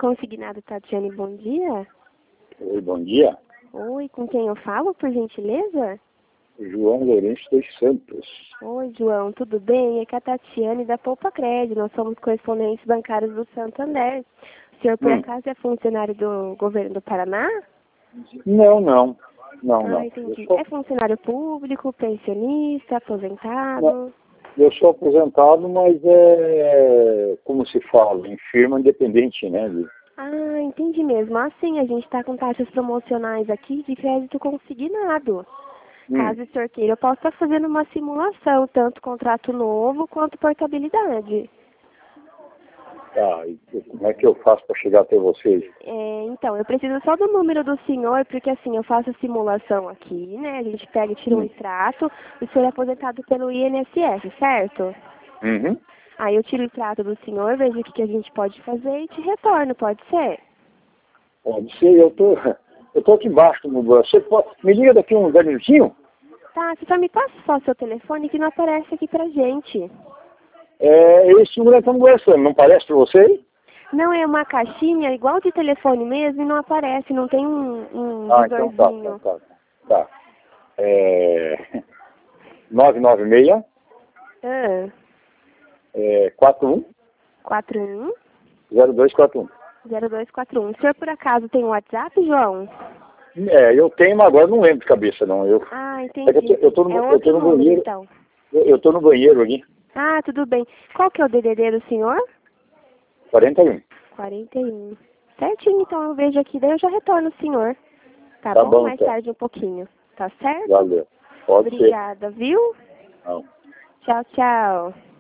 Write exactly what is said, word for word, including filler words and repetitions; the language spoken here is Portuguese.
Consignado Tatiane, bom dia. Oi, bom dia. Oi, com quem eu falo, por gentileza? João Lourenço dos Santos. Oi, João, tudo bem? É que a Tatiane da Poupa Crédito, nós somos correspondentes bancários do Santander. O senhor, por Hum. acaso, é funcionário do governo do Paraná? Não, não. Não, Ah, não. entendi. Eu sou, É funcionário público, pensionista, aposentado? não, eu sou aposentado, mas é, como se fala, em firma independente, né? de- Ah, entendi mesmo. Assim, a gente está com taxas promocionais aqui de crédito consignado. Hum. Caso o senhor queira, eu posso estar fazendo uma simulação, tanto contrato novo quanto portabilidade. Tá, e como é que eu faço para chegar até vocês? É, então, eu preciso só do número do senhor, porque assim, eu faço a simulação aqui, né? A gente pega e tira um Hum. extrato, o senhor é aposentado pelo I N S S, certo? Uhum. Aí eu tiro o extrato do senhor, vejo o que, que a gente pode fazer e te retorno, pode ser? Pode ser, eu tô, eu tô aqui embaixo no banco. Você pode, me liga daqui uns dez minutinhos? Tá, você só me passa só o seu telefone que não aparece aqui pra gente. É, esse número estamos conversando, não parece para você? Não, é uma caixinha igual de telefone mesmo e não aparece, não tem um, um Ah, então tá, tá, visorzinho. tá. Tá. É, nove nove seis, Ah, é, quatro um quatro um zero dois quatro um. zero dois quatro um. O senhor por acaso tem um WhatsApp, João? É, eu tenho, mas agora não lembro de cabeça, não. Eu, Ah, é que eu, tô, entendi. eu, tô no, É eu tô outro no número, banheiro, então. eu, eu tô no banheiro aqui, Ah, tudo bem. Qual que é o D D D do senhor? quarenta e um. quarenta e um. Certinho, então eu vejo aqui, daí eu já retorno o senhor. Tá Tá bom? bom, Mais então. tarde um pouquinho. Tá certo? Valeu. Pode ser. Obrigada, viu? Não. Tchau, tchau.